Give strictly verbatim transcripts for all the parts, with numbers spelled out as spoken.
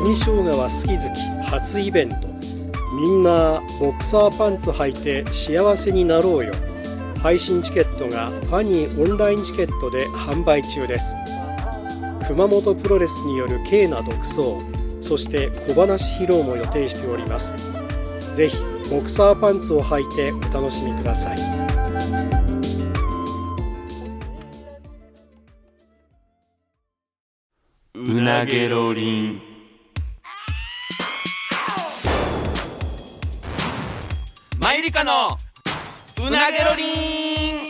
紅生姜は好き好き初イベント。みんなボクサーパンツ履いて幸せになろうよ。配信チケットがファニーオンラインチケットで販売中です。熊本プロレスによる軽な独走、そして小話披露も予定しております。ぜひボクサーパンツを履いてお楽しみください。 うなげろりん。マユリカのうなげろりん。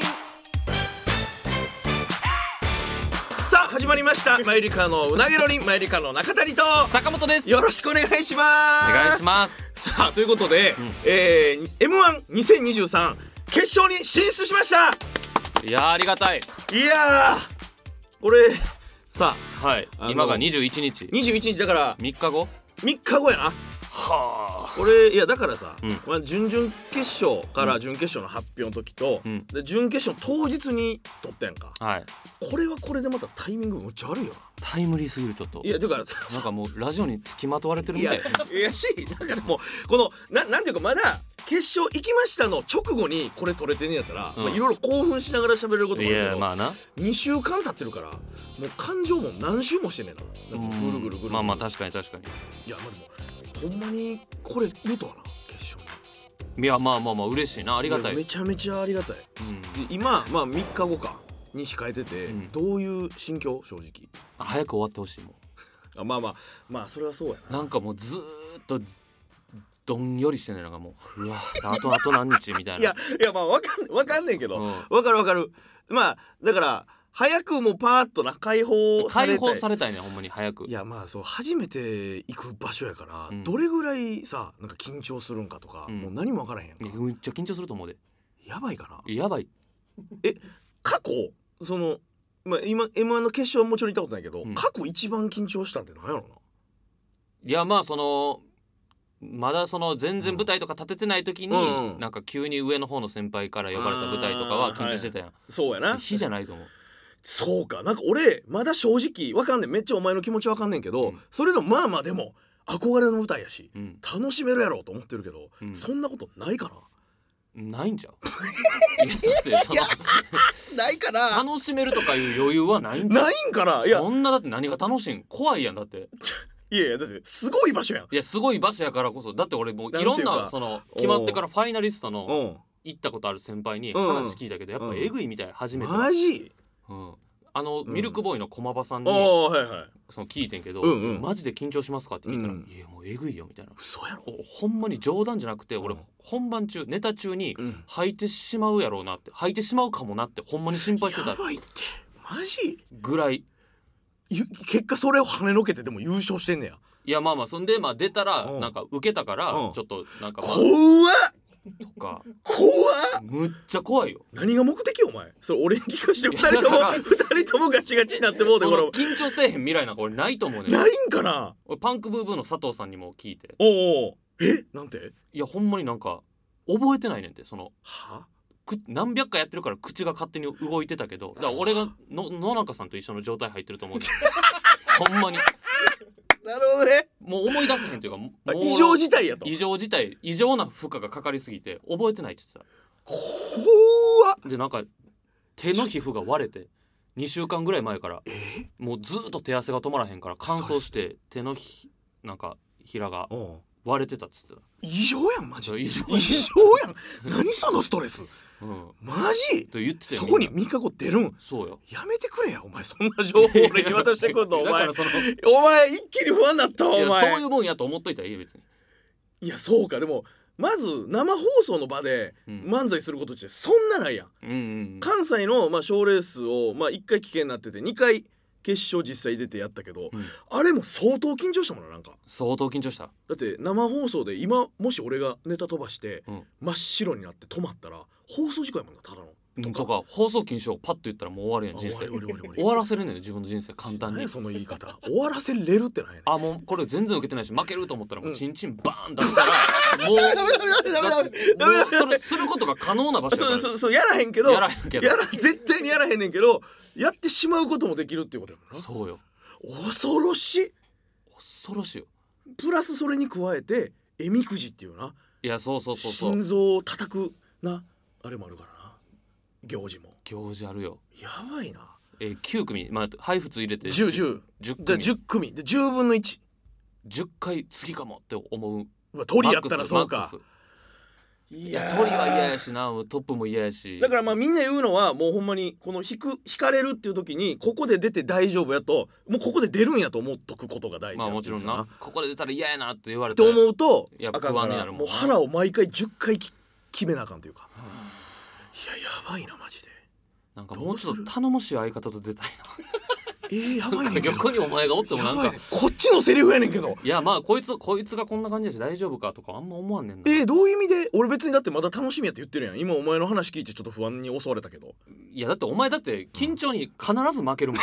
さあ始まりましたマユリカのうなげろりん。マユリカの中谷と坂本です。 よろしくお願いします。 お願いします。 さあということで、うんえー、エムワンにせんにじゅうさん 決勝に進出しました。 いやーありがたい。 いやーこれさあ、はい、今がにじゅういちにちにじゅういちにちだからみっかごみっかごやな。 はあ。 これいやだからさ、 うんまあ、準々決勝から準決勝の発表の時と、うん、で準決勝当日に撮ったやんか、 はい、 これはこれでまたタイミングむっちゃ悪いよな。 タイムリーすぎる。ちょっといやだからなんかもうラジオに付きまとわれてるみたい。 いやいやしなんかでもこの な, なんていうかまだ決勝行きましたの直後にこれ撮れてんねやったら、うんまあ、いろいろ興奮しながら喋れることもあるけど、 いやまあなにしゅうかん経ってるからもう感情も何周もしてんねんな。なんかぐるぐるぐるぐる。 まあまあ確かに確かに。 いやまあでもほんまにこれ言うとはな決勝に。 いやまあまあまあ嬉しいな。ありがたい。 めちゃめちゃありがたい、うん、で今まあみっかごかに控えてて、うん、どういう心境正直。 早く終わってほしいもん。 あまあまあまあそれはそうやな。 なんかもうずーっとどんよりしてんねん。なんかもううわあとあと何日みたいな。 いやいやまあわかんわかんねんけど、うん、わかるわかる。まあだから早くもうパーッとな解放されたい。 解放されたいねほんまに早く。 いやまあそう初めて行く場所やから、うん、どれぐらいさなんか緊張するんかとか、うん、もう何も分からへんやんか。 めっちゃ緊張すると思うで。 やばいかな。 やばい。 え過去そのまあ今 エムワン の決勝はもちろん行ったことないけど、うん、過去一番緊張したんって何やろな。 いやまあそのまだその全然舞台とか立ててない時に、うん、なんか急に上の方の先輩から呼ばれた舞台とかは緊張してたやん、はい、 そうやな。 日じゃないと思う。 そうかなんか俺まだ正直わかんねん。めっちゃお前の気持ちわかんねんけど、うん、それでもまあまあでも憧れの舞台やし、うん、楽しめるやろうと思ってるけど、うん、そんなことないかな。 ないんじゃういやだってそのないかな。 楽しめるとかいう余裕はないんじゃう。 ないんかな。いやそんなだって何が楽しいん。怖いやんだって。 いやいやだってすごい場所やん。 いやすごい場所やからこそ。だって俺もういろんなその決まってからファイナリストの行ったことある先輩に話聞いたけどやっぱエグいみたい。初めてマジ、 うん、あの、うん、ミルクボーイの駒場さんに、 はいはい、 その聞いてんけど、 うんうん、 マジで緊張しますかって聞いたら、うん、いやもうエグいよみたいな。 嘘やろ。 ほんまに冗談じゃなくて、うん、俺本番中ネタ中に吐いてしまうやろうなって吐いてしまうかもなってほんまに心配してた。 やばいってマジぐらい。 結果それを跳ねのけてでも優勝してんねや。 いやまあまあそんでまあ出たらなんか受けたからちょっとなんか、まあ、 怖っとか怖っむっちゃ怖いよ。 何が目的お前それ俺に聞かしてふたりともふたりともガチガチになってもうてこの緊張せえへん未来なんか俺ないと思うねん。 ないんかな。 俺パンクブーブーの佐藤さんにも聞いておうおうえなんて。 いやほんまになんか覚えてないねんて。そのは何百回やってるから口が勝手に動いてたけどだから俺がの野中さんと一緒の状態入ってると思うほんまに。 なるほどね。 もう思い出せへんというかもう異常事態やと。 異常事態異常な負荷がかかりすぎて覚えてないって言ってた。怖っ。 でなんか手の皮膚が割れてにしゅうかんぐらい前からえもうずっと手汗が止まらへんから乾燥して手のひなんかひらが割れてたっつってた。 異常やんマジ。 異常異常やん何そのストレス、うん、マジと言ってたよ。 そこにみっかご出るん。 そうよ。 やめてくれやお前そんな情報俺に渡してくんのお前。だからそのお前一気に不安になったわお前。 そういうもんやと思っといたらいい別に。 いやそうかでもまず生放送の場で漫才することってそんなないやん、 うんうんうん、 関西のまあ賞レースをまあいっかい危険になっててにかい決勝実際出てやったけど、うん、あれも相当緊張したもんな。なんか相当緊張した。 だって生放送で今もし俺がネタ飛ばして、うん、真っ白になって止まったら放送事故やもんな。ただのとか、とか放送禁止をパッと言ったらもう終わるやん人生。終わらせれんねん自分の人生簡単に。 何その言い方終わらせれるってないねん。 あもうこれ全然受けてないし負けると思ったらもうチンチンバーン出したら、うん、もうそれすることが可能な場所だから。 そうそうそうやらへんけどやらへんけどやら絶対にやらへんねんけどやってしまうこともできるっていうことやもんな。 そうよ。 恐ろしい恐ろしいよ。 プラスそれに加えてえみくじっていうないやそうそうそうそう心臓を叩くなあれもあるからな行事も行事あるよ。 やばいな。 えー、きゅう組まあ配布入れてじゅう、じゅうじゅっじゃあ組じゅっ組でじゅうぶんのいち。 じゅっかい次かもって思う。 うわ鳥やったらそうか。 マックスいいや鳥は嫌やしなトップも嫌やし。 だからまあみんな言うのはもうほんまにこの引く引かれるっていう時にここで出て大丈夫やともうここで出るんやと思っとくことが大事やまあもちろんなここで出たら嫌やなって言われってて思うとやっぱあかんから不安になるもんなもう腹を毎回じゅっかいき決めなあかんというか、いややばいなマジで。 なんかもうちょっと頼もしい相方と出たいえー、やばいなねんけど逆にお前がおってもなんかやばいねこっちのセリフやねんけど。 いやまあこいつこいつがこんな感じやし大丈夫かとかあんま思わんねんな。 えー、どういう意味で俺別にだってまだ楽しみやって言ってるやん。今お前の話聞いてちょっと不安に襲われたけど。 いやだってお前だって緊張に必ず負けるもん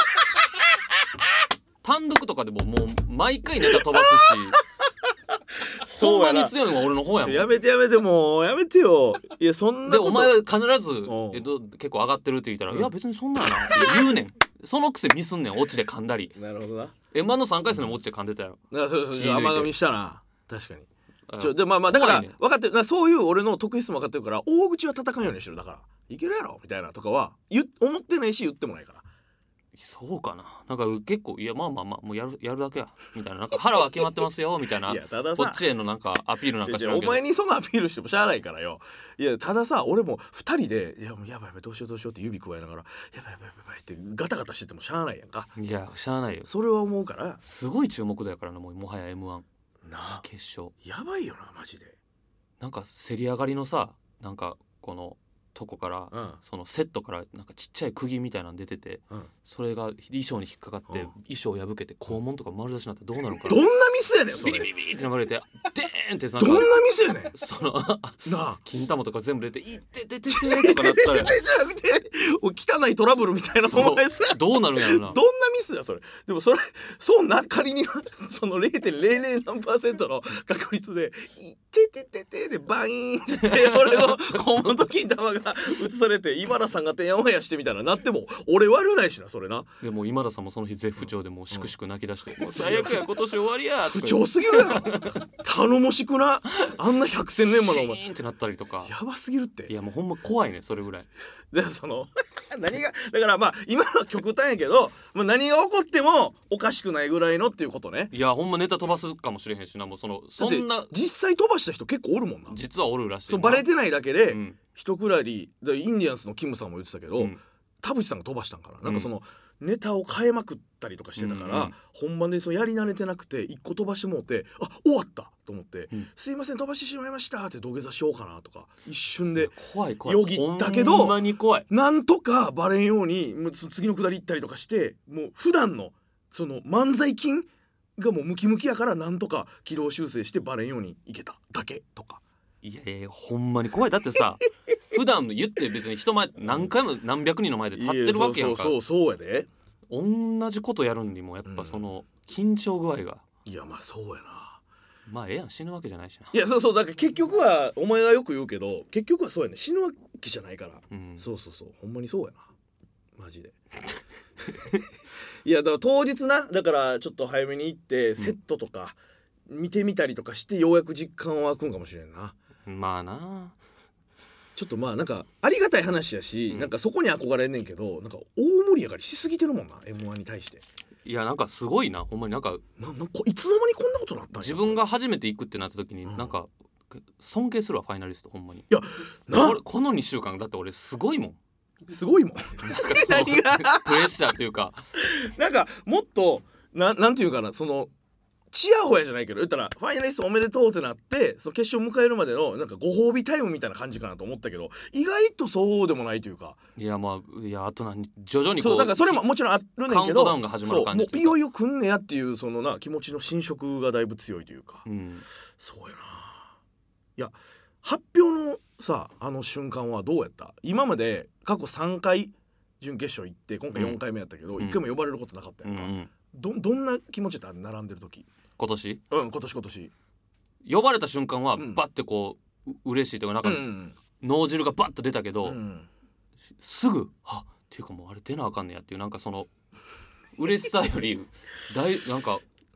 単独とかでももう毎回ネタ飛ばすしほんまに強いのは俺の方やもん。 やめてやめてもうやめてよ。いやそんなことでお前は必ずうんえっと結構上がってるって言ったら、 うんいや別にそんなんやなって言うねんそのくせミスんねんオチで噛んだり。 なるほどな。 エムワン のさんかい戦でもオチで噛んでたよ。 あそうそう気抜いて甘噛みしたな確かに。 あちょでまあまあだから怖いね分かってるな。そういう俺の得意質も分かってるから大口は叩かんようにしてる。だからいけるやろみたいなとかは言思ってないし言ってもないから。 そうかな。なんか結構いやまあまあまあもうやるやるだけやみたいななんか腹は決まってますよみたいないやたださこっちへのなんかアピールなんか知らんけど。 お前にそのアピールしてもしゃあないからよ。いやたださ俺もふたりでいやもうやばいやばいどうしようどうしようって指加えながらやばいやばいやばいってガタガタしててもしゃあないやんか。 いやしゃあないよ。 それは思うからすごい注目だやからなもうもはや エムワンなあ決勝やばいよなマジで。 なんか競り上がりのさなんかこのとこからうんそのセットからなんかちっちゃい釘みたいなの出ててうんそれが衣装に引っかかってうん衣装を破けて肛門とか丸出しになったらどうなるかどんなミスやねんそビれ。 リビリビリって流れてデーンってなんどんなかミスやねんそのなあ。 金玉とか全部出ていっててててとかなったらじゃなくて汚いトラブルみたいなそうお前さどうなるんやろな。 どんなミスだそれ。でもそれそうな仮にその れいてんれいぜろ 何パーセントの確率で「いってててて」でバイーンって俺の肛門と金玉が映されて今田さんがてんやわやしてみたいななっても俺悪ないしなそれな。 でも今田さんもその日絶不調でもうしくしく泣き出して「もう最悪や今年終わりや」とか不調すぎるやろ頼もしくなあんな百戦錬磨のお前シーンってなったりとか。 やばすぎるっていやもうほんま怖いねそれぐらい。 でその何がだからまあ今のは極端やけど、まあ、何が起こってもおかしくないぐらいのっていうことね。 いやほんまネタ飛ばすかもしれへんしなもうそのそんなだって実際飛ばした人結構おるもんな。 実はおるらしいな。 そうバレてないだけで、 うん一くらいでインディアンスのキムさんも言ってたけど、 うん田淵さんが飛ばしたんかな、なんかそのネタを変えまくったりとかしてたから、 うんうん本番でそのやり慣れてなくて一個飛ばしてもうてあ終わったと思って、 うんすいません飛ばしてしまいましたって土下座しようかなとか一瞬で怖い怖いよぎったけどほんまに怖い。 なんとかバレんようにもうそ次のくだり行ったりとかしてもう普段のその漫才筋がもうムキムキやからなんとか軌道修正してバレんようにいけただけとか。 いやいやほんまに怖い。だってさ普段言って別に人前何回も何百人の前で立ってるわけやんか。 いやそうそうそうそうやで。 同じことやるにもやっぱその緊張具合がいやまあそうやな。 まあええやん死ぬわけじゃないしな。 いやそうそうだから結局はお前がよく言うけど結局はそうやね死ぬわけじゃないから、 うんそうそうそうほんまにそうやなマジでいやだから当日なだからちょっと早めに行ってセットとか見てみたりとかしてようやく実感湧くんかもしれんな。 まあなちょっとまあなんかありがたい話やし、 うんなんかそこに憧れんねんけどなんか大盛り上がりしすぎてるもんな エムワン に対して。 いやなんかすごいなほんまになんかななんかいつの間にこんなことなったんや。 自分が初めて行くってなった時にうんなんか尊敬するわファイナリストほんまに。 いやな俺このにしゅうかんだって俺すごいもん。 すごいもんなんか何がプレッシャーというかなんかもっとななんていうかなそのチヤホヤじゃないけど言ったらファイナリストおめでとうってなってその決勝迎えるまでのなんかご褒美タイムみたいな感じかなと思ったけど意外とそうでもないというか。 いやまあいやあと何徐々にこそううだからそれももちろんあるねんけどカウントダウンが始まる感じそうもういよいよ来んねやっていうそのな気持ちの侵食がだいぶ強いというか、 うんそうやないや発表のさあの瞬間はどうやった。今まで過去さんかい準決勝行って今回よんかいめやったけど、 うんいっかいも呼ばれることなかったうんうやんか、 んど, どんな気持ちだった並んでる時。 今年うん今年今年呼ばれた瞬間はうんバッてこうう嬉しいというかなんかうん脳汁がバッと出たけど、 うんすぐはっていうかもうあれ出なあかんねやっていうなんかその嬉しさより大なんかなるほどね。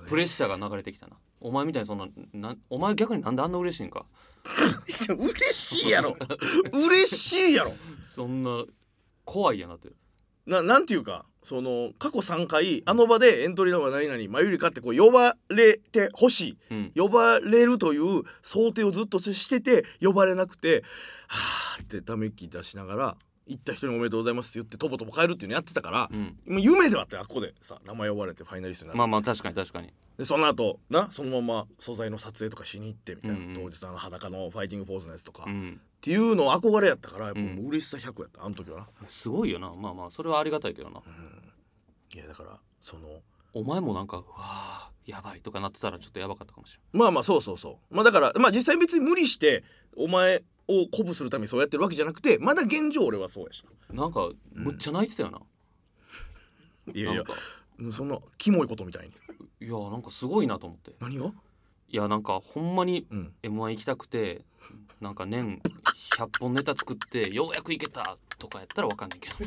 プレッシャーが流れてきたな。お前みたいにそんななお前逆になんであんな嬉しいんか。 嬉しいやろ嬉しいやろそんな怖いやなって。 ななんていうかその過去さんかいあの場でエントリーナンバー何々まゆりかってこう呼ばれてほしい、うん、呼ばれるという想定をずっとしてて呼ばれなくてはーってため息出しながら行った人におめでとうございますって言ってとぼとぼ帰るっていうのやってたから、うん、もう夢ではあってあっこでさ名前呼ばれてファイナリストになる。 まあまあ確かに確かに。 でその後なそのまま素材の撮影とかしに行ってみたいな、うんうん、当日あの裸のファイティングポーズのやつとか、うん、っていうの憧れやったからやっぱもう嬉しさひゃくやったあの時はな。 すごいよな。まあまあそれはありがたいけどな、うん、 いやだからそのお前もなんかうわーやばいとかなってたらちょっとやばかったかもしれない。まあまあそうそうそうまあだからまあ実際別に無理してお前を鼓舞するためにそうやってるわけじゃなくてまだ現状俺はそうやしな。なんかむっちゃ泣いてたよな、 うん、いやいやそんなキモいことみたいに。 いやなんかすごいなと思って。 何が？ いやなんかほんまに エムワン 行きたくて、うん、なんか年ひゃっぽんネタ作ってようやく行けたとかやったらわかんないけど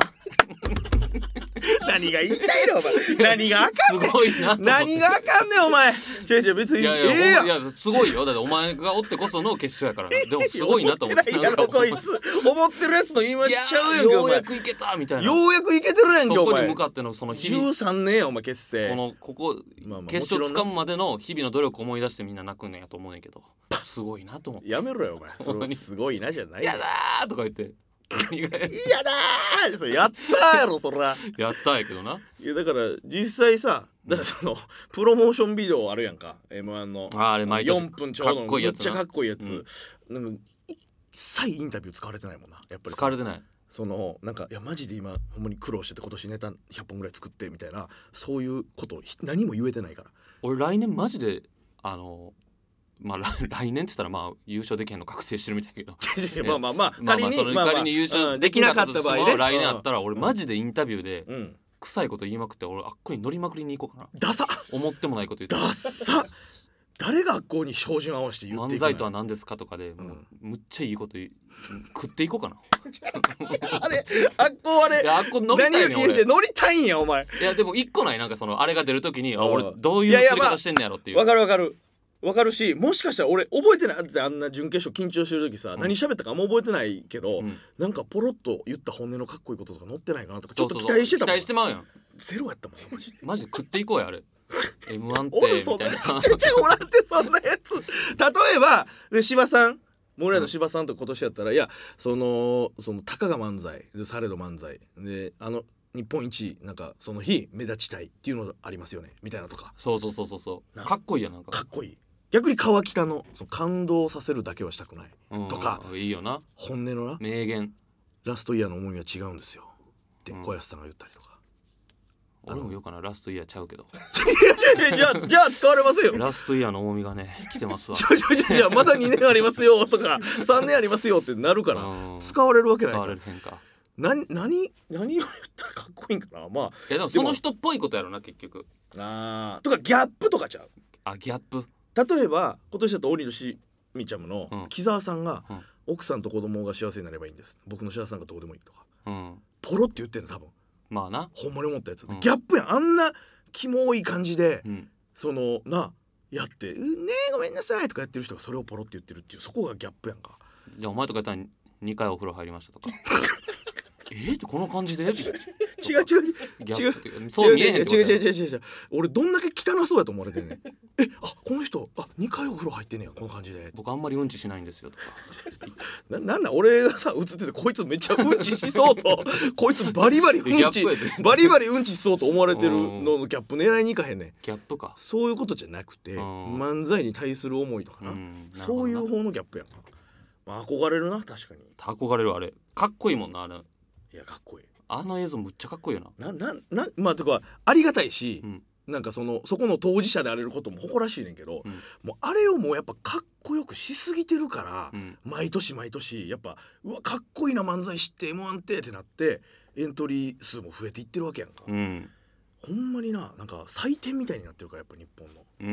何が言いたいのお前何があかんねんすごいな何があかんねんお前違う違う別にいやいや、 ええやんいやすごいよだってお前がおってこその決勝やからでもすごいなと思って思ってないやろこいつ思ってるやつの言い回しちゃうやんけようやく行けたみたいなようやく行けてるやんけお前そこに向かってのその日々 じゅうさんねんやお前結成このここ、まあまあ、決勝つかむまでの日々の努力を思い出してみんな泣くんやと思うねんけどすごいなと思ってやめろよお前それすごいなじゃないやだーとか言っていやだーそれやったーやろそらやったーやけどないやだから実際さだからそのプロモーションビデオあるやんか エムワン のああれ毎年よんぷんちょうどのめっちゃかっこいいやつ、 うん、 なんか一切インタビュー使われてないもんなやっぱり使われてないそのなんかいやマジで今ほんまに苦労してて今年ネタひゃっぽんぐらい作ってみたいなそういうこと何も言えてないから俺来年マジであのまあ来年って言ったらまあ優勝できへんの確定してるみたいだけどまあまあまあ仮に、まあまあ、仮に優勝できなかった場合ね来年あったら俺マジでインタビューで、うん、臭いこと言いまくって俺あっこに乗りまくりに行こうかなダサ思ってもないこと言ってダサ誰が学校に照準合わせて言っていくの漫才とは何ですかとかで、うん、むっちゃいいこと食っていこうかなあれあっこあれあっこ乗りたいねん俺乗りたいんやお前いやでも一個ないなんかそのあれが出るときにあ俺どういう釣り方してんのやろっていうわかるわかるわかるしもしかしたら俺覚えてないってあんな準決勝緊張してる時さ、うん、何喋ったかあんま覚えてないけど、うん、なんかポロッと言った本音のかっこいいこととか載ってないかなとかちょっと期待してたもん期待してまうやんゼロやったもんマジでマジで食っていこうやあれエムワン ってみたいなちっちゃいおらんってそんなやつ例えばで芝さんモレラの芝さんと今年やったら、うん、いやそのそのたかが漫才でされど漫才であの日本一なんかその日目立ちたいっていうのありますよねみたいなとかそうそうそうそうそうかっこいいやなんかかっこいい逆に川北のその感動させるだけはしたくない、うん、とかいいよな本音のな名言ラストイヤーの思いは違うんですよって小安さんが言ったりとか、 うん、俺も言うかなラストイヤーちゃうけどいやいやじゃあじゃあ使われますよラストイヤーの重みがね来てますわじゃじゃじゃじゃまだにねんありますよとかさんねんありますよってなるから使われるわけない使われるへんかな何何を言ったらかっこいいんかなまあいやでもその人っぽいことやろな結局あーとかギャップとかちゃうあギャップ例えば今年だとオリのしみちゃむの木澤さんが、うん、奥さんと子供が幸せになればいいんです僕の幸せなんかどうでもいいとか、うん、ポロって言ってんの多分まあなほんまに思ったやつ、うん、ギャップやんあんなキモい感じで、うん、そのなやって「ねえごめんなさい」とかやってる人がそれをポロって言ってるっていうそこがギャップやんかじゃあお前とかやったらにかいお風呂入りましたとかえーってこの感じで違う違う違う違うそう見えへんってこと違う違う違う違う違う俺どんだけ汚そうやと思われてんねんえあこの人あにかいお風呂入ってんねやこの感じで僕あんまりうんちしないんですよとかな, なんだ俺がさ映っててこいつめっちゃうんちしそうとこいつバリバリうんちバリバリうんちしそうと思われてるののギャップ狙いにいかへんねんギャップかそういうことじゃなくて漫才に対する思いとか な, なそういう方のギャップやんか、まあ、憧れるな確かに憧れるあれかっこいいもんなあれいやかっこいいあの映像むっちゃかっこいいよななななまあとかありがたいし、うん、なんかそのそこの当事者であれることも誇らしいねんけど、うん、もうあれをもうやっぱかっこよくしすぎてるから、うん、毎年毎年やっぱうわかっこいいな漫才知って エムワン ってってなってエントリー数も増えていってるわけやんか、うん、ほんまにななんか祭典みたいになってるからやっぱ日本の、うん、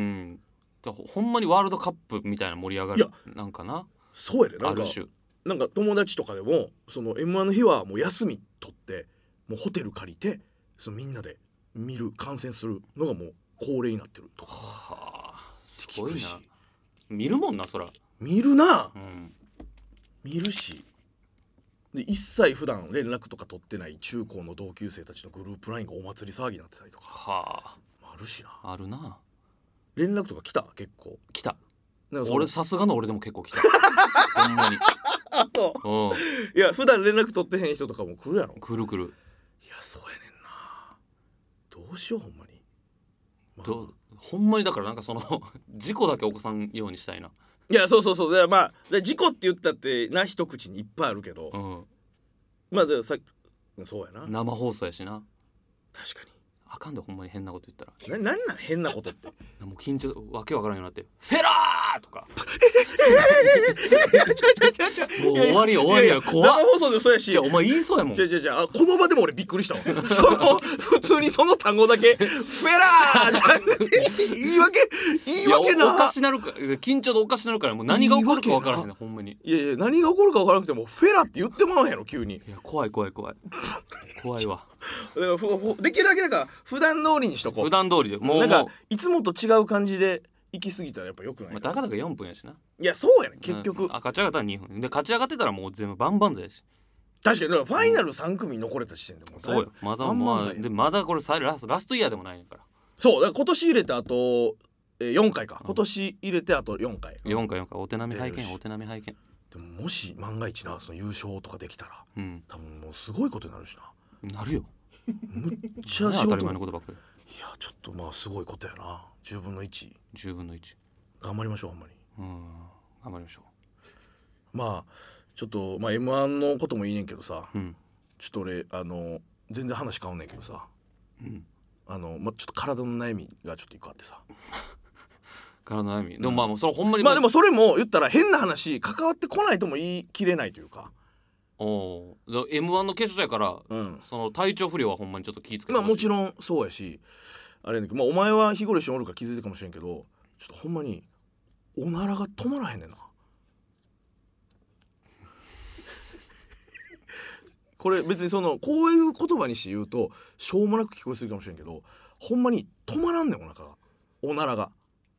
だほんまにワールドカップみたいな盛り上がるなんかなそうやでなんかある種なんか友達とかでもその エムワン の日はもう休み取ってもうホテル借りてそのみんなで見る観戦するのがもう高齢になってるとか、 はあ、すごいな。見るもんなそら。 見るな、 うん、 見るしで一切普段連絡とか取ってない中高の同級生たちのグループラインがお祭り騒ぎになってたりとか、 はあ、 あるしな。 あるな。 連絡とか来た結構来た。 なんかその俺さすがの俺でも結構来たほんまに。 あそう、うん、いや普段連絡取ってへん人とかも来るやろ。 来る来る。 いやそうやねんな。どうしようほんまに、まあ、 どほんまにだからなんかその事故だけ起こさんようにしたいな。 いやそうそうそう。だからまあ事故って言ったってな一口にいっぱいあるけど、 うん、 まあでさそうやな。 生放送やしな。 確かにあかんでほんまに変なこと言ったら。 な、なんなん変なことってもう緊張わけわからんようになってフェラーとかもう終わりや終わりや怖っ。 生放送でそうやし、 お前言いそうやもん。 違う違う違う、あこの場でも俺びっくりしたわその普通にその単語だけフェラーじゃなくて言い訳言い訳な。 おかしなるか緊張でおかしなるからもう何が起こるかわからへんねほんまに。 いやいや何が起こるかわからなくてもフェラって言ってまうやろ急に。 いや怖い怖い怖い怖いわ。 だからふふできるだけなんか普段通りにしとこう。 普段通りでもうなんかもういつもと違う感じで行き過ぎたらやっぱ良くない。 まあ、たかだかよんぷんやしな。 いやそうやね結局、 うん、あ勝ち上がったらにふんで勝ち上がってたらもう全部バンバンザやし。 確かにだからファイナルさん組残れた時点でもうそうよまだバンバンまあザやでまだこれさラストラストイヤーでもないから。 そうだから今年入れてあと、えー、よんかいか、今年入れてあとよんかいよんかいよんかいお手並み拝出るし見お手並み拝見。 でももし万が一なその優勝とかできたら、 うん、 多分もうすごいことになるしな。 なるよむっちゃ仕事当たり前のことばっかり。 いやちょっとまあすごいことやな。じゅうぶんのいちじゅうぶんのいち頑張りましょうほんまに。 うん頑張りましょまあちょっとまあ エムワン のこともいいねんけどさ、 う。うんちょっと俺あの全然話変わんねんけどさ、 うんあの、まあ、ちょっと体の悩みがちょっと一個あってさ体の悩みでもまあもうそれほんまにまあでもそれも言ったら変な話関わってこないとも言い切れないというか、 おー エムワン の決勝やから、 うん、 その体調不良はほんまにちょっと気ぃつけてまあもちんろんそうやしあれやねんけど、まあ、お前は日頃一緒におるから気づいてるかもしれんけどちょっとほんまにおならが止まらへんねんなこれ別にそのこういう言葉にして言うとしょうもなく聞こえするかもしれんけどほんまに止まらんねんお腹がおならが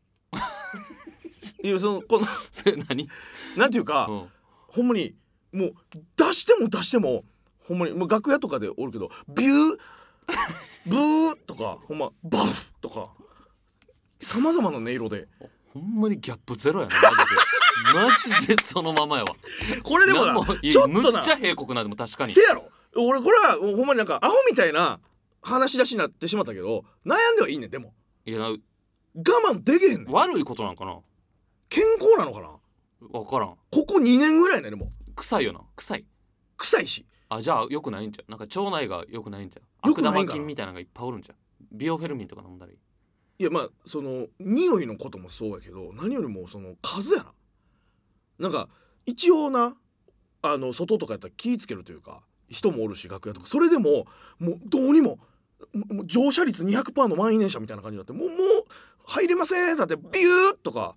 いやそのこのそれ何なんていうか、うん、ほんまにもう出しても出してもほんまにもう楽屋とかでおるけどビューブーとかほんまバフとかさまざまな音色でほんまにギャップゼロやなマジでそのままやわこれでもなちょっとなむっちゃ平国なでも確かにせやろ俺これはほんまになんかアホみたいな話し出しになってしまったけど悩んではいいねん。でもいや我慢できへんねん。 悪いことなんかな健康なのかな分からん。 ここにねんぐらいねでも臭いよな臭い臭いしあじゃあ良くないんちゃうなんか腸内が良くないんちゃう悪良くないんかな玉菌みたいなのがいっぱいおるんちゃうビオフェルミンとか飲んだりいやまあその匂いのこともそうやけど何よりもその数やななんか一応なあの外とかやったら気ぃつけるというか人もおるし楽屋とかそれでももうどうにももう乗車率 にひゃくパーセント の満員電車みたいな感じになってもうもう入れませんだってビューとか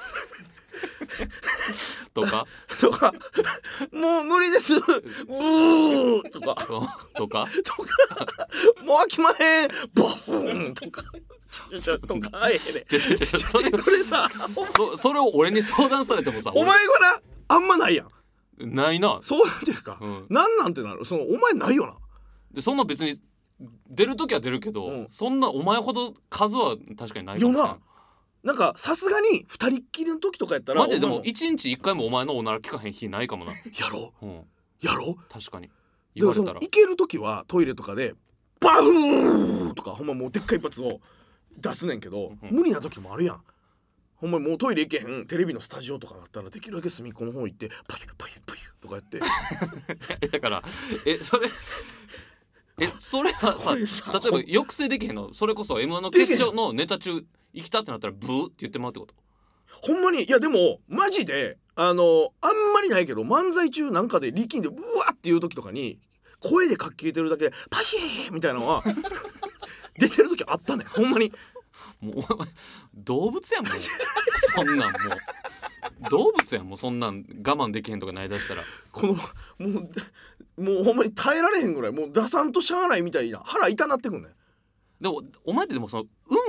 とかとかもう無理ですブーとかとかとかもう飽きまへんボフンとかちょっとかええねそれこれさそそれを俺に相談されてもさお前からあんまないやんないなそうなんていうか、うん、なんなんてなるそのお前ないよなでそんな別に出るときは出るけど、うん、そんなお前ほど数は確かにないかもしれないよな。なんかさすがに二人っきりの時とかやったらマジでも一日一回もお前のおなら聞かへん日ないかもなやろう、うん、やろう確かに言われたら行ける時はトイレとかでバフーとかほんまもうでっかい一発を出すねんけど、うん、無理な時もあるやんほんまもうトイレ行けへんテレビのスタジオとかだったらできるだけ隅っこの方行ってパユパユパユとかやってだからえそれえそれはさ例えば抑制できへんのそれこそ エムワン の決勝のネタ中行きたってなったらブーって言ってもらうってことほんまにいやでもマジであのあんまりないけど漫才中なんかで力んでうわっていう時とかに声でかき消えてるだけでパヒーみたいなのは出てる時あったねほんまにもう動物やんもうそんなんもう動物やんもうそんなん我慢できへんとかないだしたらこのもうもうほんまに耐えられへんぐらいもう出さんとしゃあないみたいな腹痛なってくんねでもお前ってでもそのうん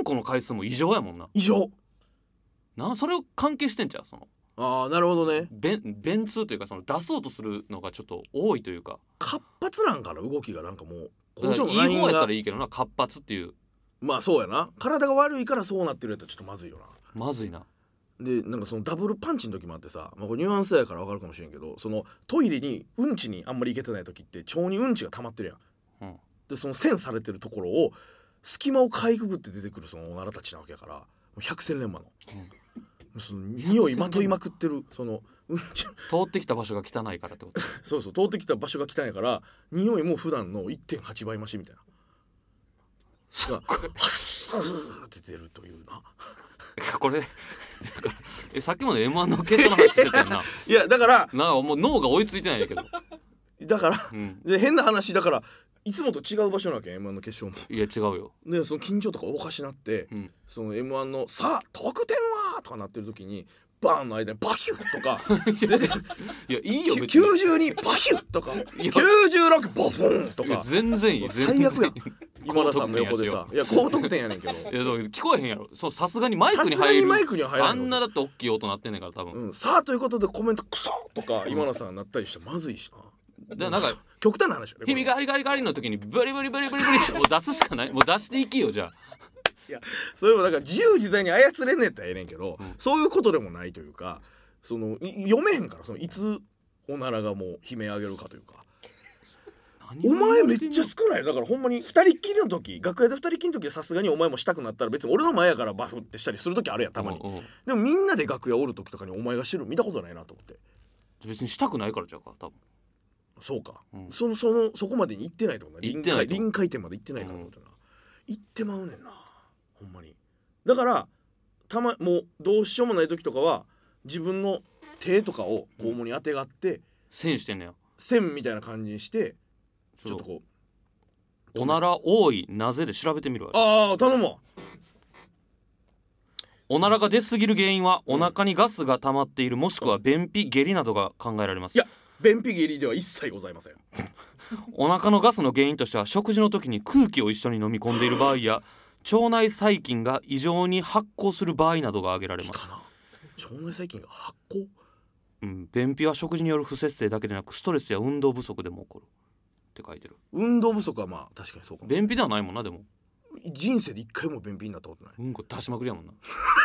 この回数も異常やもんな。 異常な、それを関係してんちゃう、そのああなるほどね。 便便通というか、その出そうとするのがちょっと多いというか、 活発なんかな動きがなんかもうだからいい方やったらいいけどな、活発っていう。 まあそうやな、体が悪いからそうなってるやったらちょっとまずいよな。 まずいな。 でなんかそのダブルパンチの時もあってさ、まあ、これニュアンスやから分かるかもしれんけど、そのトイレにうんちにあんまり行けてない時って腸にうんちが溜まってるやん、うん、でその線されてるところを隙間をかいくぐって出てくるそのおならたちなわけやから、もう百戦錬磨の、うん、その匂いまといまくってるそのうんち通ってきた場所が汚いからってことそうそう、通ってきた場所が汚いから匂いも普段の いってんはち 倍増しみたいながハッサーって出るというなこれえさっきまで エムワン の決勝の話してたよないやだからなんかもう脳が追いついてないんだけどだから、うん、で変な話だからいつもと違う場所なわけ エムワン の決勝も。 いや違うよ。 でその緊張とかおかしなって、うん、その エムワン のさあ得点はとかなってる時にバーンの間にバヒュッとかいやいいよ別にきゅうじゅうにバヒュッとかきゅうじゅうろくボフンとか全然いい全然最悪やん今田さんの横でさいや高得点やねんけどいや聞こえへんやろ。そうさすがにマイクに入るあんなだって大きい音鳴ってんねんから多分、 うん、さあということでコメントクソとか今田さんなったりしてまずいしな。 だなんか極端な話よね。 日々ガリガリガリの時にブリブリブリブリブリってもう出すしかない。もう出していきよじゃあ。 いやそれもだから自由自在に操れんねんったらええねんけど、うん、そういうことでもないというか、その読めへんからそのいつおならがもう悲鳴上げるかというか。お前めっちゃ少ない。だからほんまにふたりっきりの時、楽屋でふたりっきりの時はさすがにお前もしたくなったら別に俺の前やからバフってしたりする時あるやんたまに。うんうん、でもみんなで楽屋おる時とかにお前がしてる見たことないなと思って。 別にしたくないからじゃうか多分。 そうか、うん、そのそのそこまでに行ってないってことね。臨界臨界点まで行ってないからってことな、うん、行ってまうねんなほんまに。だからたまもうどうしようもない時とかは自分の手とかを肛門にあてがって、うん、 線してんねや。 線みたいな感じにしてちょっとこうおなら多いなぜで調べてみるわ。 ああ頼むわ。 おならが出すぎる原因はお腹にガスが溜まっている、もしくは便秘下痢などが考えられます。 いや便秘下痢では一切ございません。 お腹のガスの原因としては食事の時に空気を一緒に飲み込んでいる場合や腸内細菌が異常に発酵する場合などが挙げられます。 腸内細菌が発酵、 うん、便秘は食事による不節制だけでなくストレスや運動不足でも起こるって書いてる。 運動不足はまあ確かにそうかも。 便秘ではないもんな。でも人生で一回も便秘になったことない。 うんこ出しまくりやもんな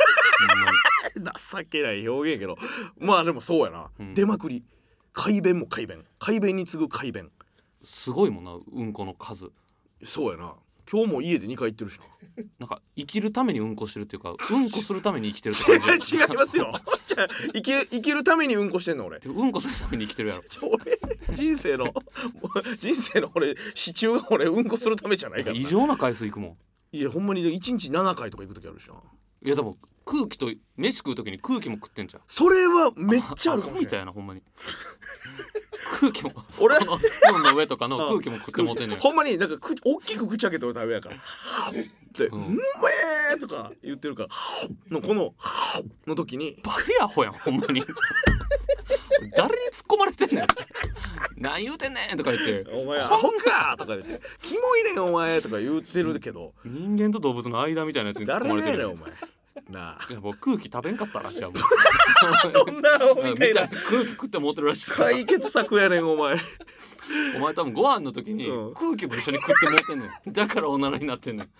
情けない表現やけどまあでもそうやな、うん、出まくり。快便も快便、快便に次ぐ快便。 すごいもんなうんこの数。 そうやな。今日も家でにかい行ってるしな。 なんか生きるためにうんこしてるっていうかうんこするために生きてるって感じ違いますよじゃあ生き生きるためにうんこしてんの俺。 うんこするために生きてるやろ俺人生の人生の俺支柱が俺うんこするためじゃないからな。 異常な回数行くもん。 いやほんまにいちにちななかいとか行く時あるしな。 いやでも空気と飯食う時に空気も食ってんじゃん。 それはめっちゃあるかもしれない。 みたいなほんまに空気も俺このスプーンの上とかの空気も食ってもてんねん。 ほんまになんかく大きく口開けて俺食べやからって「うん、うんめー」とか言ってるからのこのの時にバカやほやんほんまに誰に突っ込まれてんねん何言うてんねんとか言ってお前アホかとか言ってキモいねんお前とか言ってるけど人間と動物の間みたいなやつに突っ込まれてる。 誰やねんお前なあ。 もう空気食べんかったらじゃあもうどんなアホみたいな空気食って持ってるらしいから解決策やねんお前お前多分ご飯の時に空気も一緒に食って持ってんねん。だからおならになってんねん。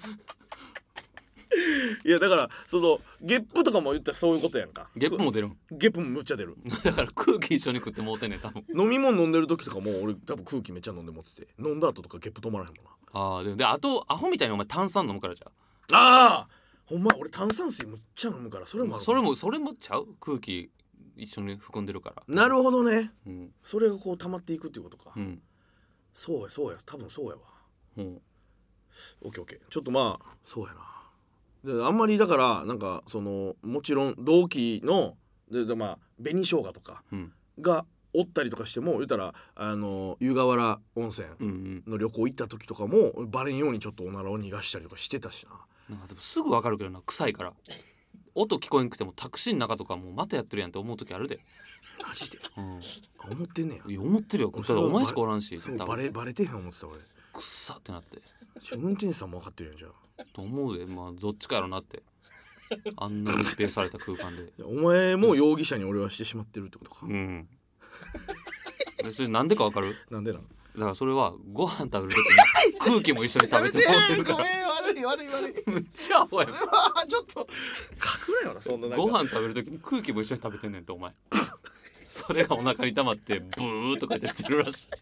いやだからそのゲップとかも言ったらそういうことやんか。 ゲップも出る。 ゲップもむっちゃ出るだから空気一緒に食って持ってんねん多分。 飲み物飲んでる時とかも俺多分空気めっちゃ飲んで持ってて飲んだ後とかゲップ止まらへんもんな。 ああ で, であとアホみたいにお前炭酸飲むからじゃああほんま俺炭酸水むっちゃ飲むからそれもある。 それもそれもちゃう空気一緒に含んでるから。 なるほどね、 うん、 それがこう溜まっていくっていうことか、 うん、 そうやそうや多分そうやわ、 うん、 オッケーオッケー。ちょっとまあそうやな。であんまりだからなんかそのもちろん同期のででまあ紅生姜とかがおったりとかしても言ったらあの湯河原温泉の旅行行った時とかもバレんようにちょっとおならを逃がしたりとかしてたしな。 なんかでもすぐ分かるけどな臭いから音聞こえんくてもタクシーの中とかもうまたやってるやんって思う時あるで。 マジで、 うん、 思ってんねや。 いや思ってるよ。お前しかおらんし。 そうバレバレてへん思ってた俺。 くっさってなって運転手さんも分かってるやんじゃあと思うで、まあどっちかやろなってあんな密閉された空間でお前も容疑者に俺はしてしまってるってことか。 うんでそれなんでかわかる？ なんでなん？ だからそれはご飯食べる時に空気も一緒に食べてもらってるからごめん悪い悪い悪いむっちゃアホやんちょっと書くなよなそんななんかご飯食べる時に空気も一緒に食べてんねんってお前それがお腹に溜まってブーとか出てるらしい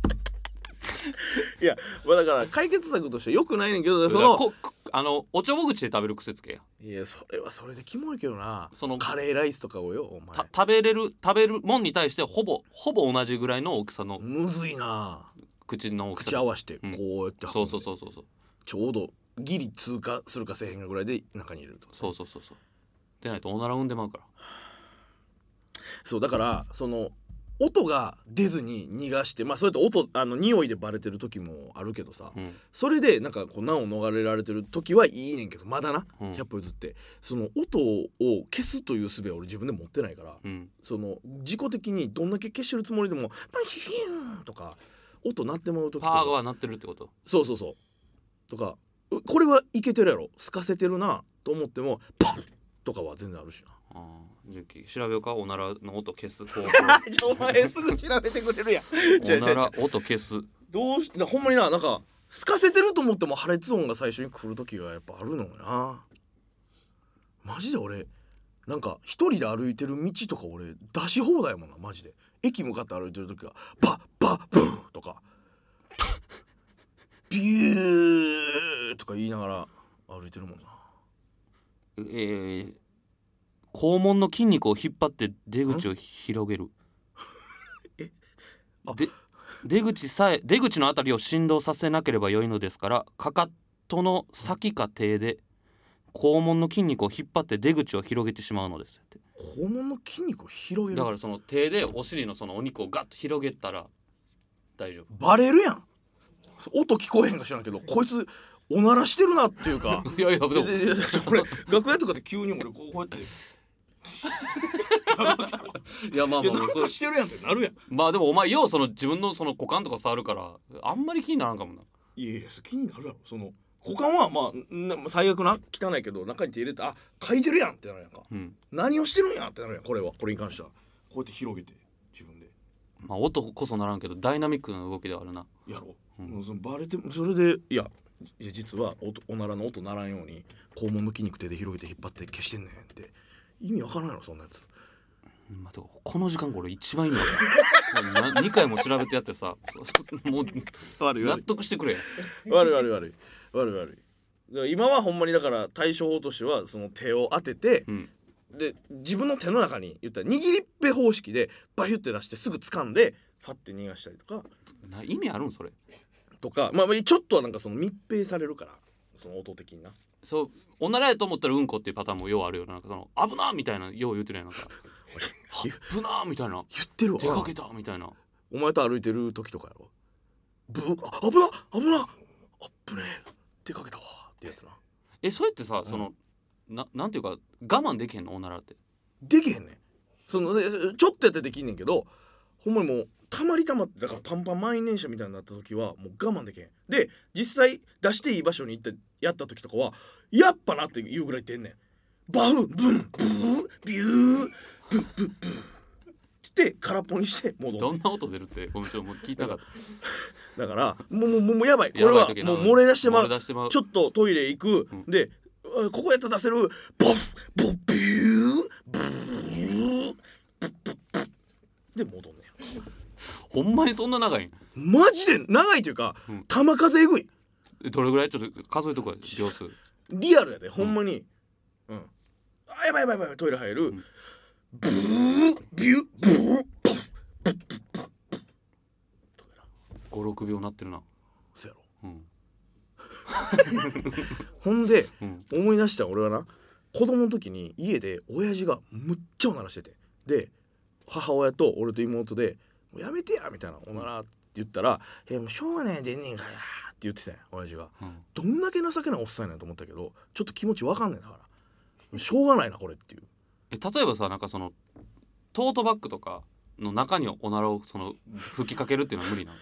いや、まあ、だから解決策としてよくないねんけどそのこあのおちょぼ口で食べる癖つけやいやそれはそれでキモいけどなそのカレーライスとかをよお前た食べれる食べるもんに対してほぼほぼ同じぐらいの大きさのむずいな口の大きさ口合わせてこうんうやって運んでそうそうそうそうそうちょうどギリ通過するかせえへんかぐらいで中に入れるとそうそうそうそうでないとおなら産んでまうからそうだからその音が出ずに逃がしてまあそうやって音あの匂いでバレてる時もあるけどさ、 うんそれでなんかこう難を逃れられてる時はいいねんけどまだな、 うんひゃっぽ譲ってその音を消すという術は俺自分で持ってないからうんその自己的にどんだけ消してるつもりでもパンヒヒューンとか音鳴ってまう時とかパーが鳴ってるってことそうそうそうとかこれはいけてるやろすかせてるなと思ってもパンとかは全然あるしなああじゃあ調べようかおならの音消す方法ちょお前すぐ調べてくれるやんおなら音消すどうしてだほんまにななんかすかせてると思っても破裂音が最初に来る時がやっぱあるのよなマジで俺なんか一人で歩いてる道とか俺出し放題やもんなマジで駅向かって歩いてる時はバッバッブーとかビューとか言いながら歩いてるもんなえー、肛門の筋肉を引っ張って出口を広げるえあで出口さえ出口のあたりを振動させなければ良いのですからかかとの先か手で肛門の筋肉を引っ張って出口を広げてしまうのですって肛門の筋肉を広げるだからその手でお尻のそのお肉をガッと広げたら大丈夫バレるやん音聞こえへんか知らんけどこいつおならしてるなっていうかいやいやでもででで俺楽屋とかで急に俺こうこうやっていやまあいやなんまあそうかしてるやんってなるやんまあでもお前ようその自分のその股間とか触るからあんまり気にならんかもないやいやそれ気になるやろその股間はまあな最悪な汚いけど中に手入れてあ嗅いでるやんってなるやんかうん何をしてるんやってなるやんこれはこれに関してはこうやって広げて自分でまあ音こそならんけどダイナミックな動きではあるなやろう、 うんもうそのバレてそれでいやいや実はおおならの音ならんように肛門の筋肉手で広げて引っ張って消してんねんって意味わからんやろそんなやつまあ、でもこの時間これ一番意味わかんないにかいも調べてやってさもう悪納得してくれ悪い悪い悪い悪い悪いだから今はほんまにだから対処法としてはその手を当てて、 うん、 で自分の手の中に言ったら握りっぺ方式でバヒュって出してすぐ掴んでファッて逃がしたりとかな意味あるんそれとかまあまあちょっとはなんかその密閉されるからその音的になそうおならやと思ったらうんこっていうパターンもようあるよななんかその危なーみたいなよう言うてるやんなんか危なーみたいな言ってるわ手かけたみたいなお前と歩いてる時とかやろブあ危な危なあっぶねえ手かけたわってやつなえそれってさその、ななんていうか我慢できへんのおならってできへんねんそのちょっとやってできんねんけどほんまにもうたまりたまってだからパンパン満員電車みたいになった時はもう我慢できへんで実際出していい場所に行ってやった時とかはやっぱなっていうぐらい出んねんバフブンブービューブッブッブーって空っぽにして戻るどんな音出るってごめんちょっともう聞いたかっただからもうもうもうもうやばいこれはもうやばい時な漏れ出してまう漏れ出してまうちょっとトイレ行く、 うんであここやったら出せるボフボフビューブーブッブッブッで戻んねんほんまにそんな長いんマジで長いというか、 うん、 玉数えぐいえどれぐらいちょっと数えとこや秒数リアルやでほんまにうん、あやばいやばいやばいトイレ入る、うん、ブービューブーボフボフブッブッブッごろくびょうなってるなそうやろ、 うんほんで、 うん、 思い出した俺はな子供の時に家で親父がむっちゃおならしててで母親と俺と妹でもうやめてやみたいなおならって言ったら「いやもうしょうがない出んねんから」って言ってたんや親父が、うん、どんだけ情けないおっさんやねんと思ったけどちょっと気持ちわかんねんだからしょうがないなこれっていうえ例えばさなんかそのトートバッグとかの中におならをその吹きかけるっていうのは無理なの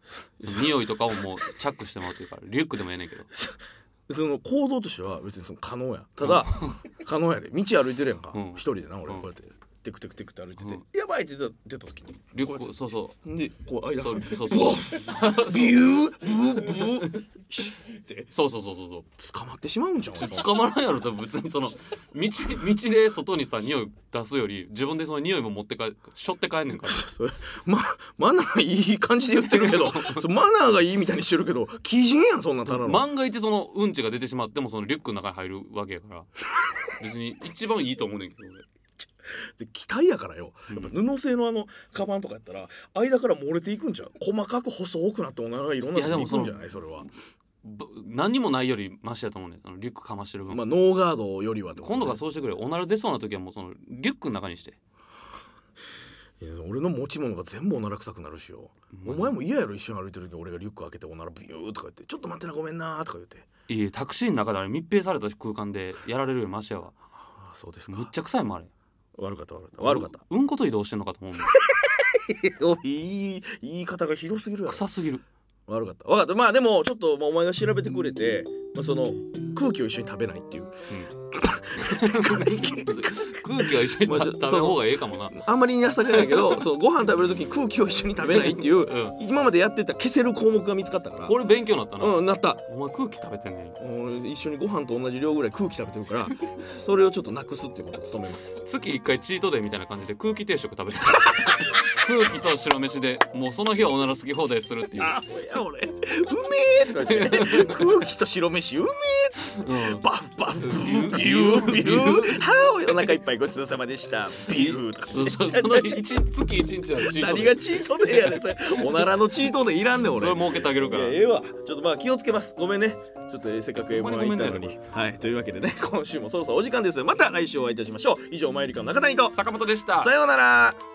匂いとかをもうチャックしてもらうというかリュックでもええねんけどその行動としては別にその可能やただ可能やで道歩いてるやんか、 うん、 一人でな俺こうやってテクテクテクって歩いてて、うん、やばいって出た出た時にリュックそうそうでこう間そうそうそうビューブーブーシュってそうそうそうそう捕まってしまうんじゃん捕まらんやろ多分別にその道道で外にさ匂い出すより自分でその匂いも持ってかしょって帰んねんからまマナーいい感じで言ってるけどマナーがいいみたいにしてるけど基準やんそんなただの万が一そのうんちが出てしまってもそのリュックの中に入るわけやから別に一番いいと思うねんけど俺で気体やからよやっぱ布製のあのカバンとかやったら間から漏れていくんちゃう細かく細くなっておならがいろんなとこに行くんじゃないそれは何にもないよりマシやと思うねんそのリュックかましてる分まあノーガードよりはってことね今度からそうしてくれおなら出そうな時はもうそのリュックの中にしていや俺の持ち物が全部おなら臭くなるしよ、うん、お前も嫌やろ一緒に歩いてる時俺がリュック開けておならビューとか言ってちょっと待ってなごめんなとか言っていやタクシーの中であれ密閉された空間でやられるよりマシやわあそうですかむっちゃ臭いもんあれ悪かった悪かった悪かったうんこと移動してんのかと思うねいい言い方が広すぎるやろ臭すぎる悪かった分かったまあでもちょっとお前が調べてくれて、まあ、その空気を一緒に食べないっていう、うん、 空気は一緒に食べる方がええかもなあんまり情けないけどそうご飯食べる時に空気を一緒に食べないっていう、うん、今までやってた消せる項目が見つかったからこれ勉強になったなうんなったお前空気食べてんねん俺一緒にご飯と同じ量ぐらい空気食べてるからそれをちょっとなくすっていうことを努めます月いっかいチートデーみたいな感じで空気定食食べてる空気と白飯でもうその日はおなら好き放題するっていうあ俺うめえとか言って、ね、空気と白飯うめえ、うん、バフバフビュービュービューはお腹いっぱいごちそうさまでしたビューとかそ, そ, その一月一日はチートデー何がチートデーやねんそれおならのチートデーいらんねん俺それ儲けてあげるからいやええわちょっとまあ気をつけますごめんねちょっとせっかく エムワン 行ったのにはいというわけでね今週もそろそろお時間ですまた来週お会いいたしましょう以上マユリカの中谷と坂本でしたさようなら。